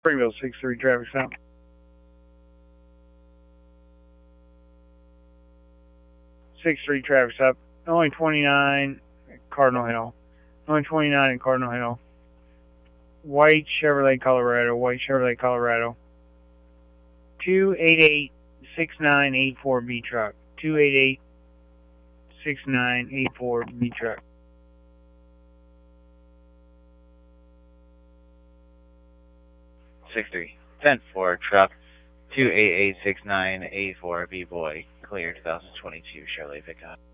Springville 6-3 traffic stop. 6-3 traffic stop. Only 29 Cardinal Hill. Only 29 in Cardinal Hill. White Chevrolet Colorado. White Chevrolet Colorado. 288-6984 B truck. 288-6984 B truck. 6-3. 10-4 truck. 288-6984 B boy. Clear 2022 Chevrolet pickup.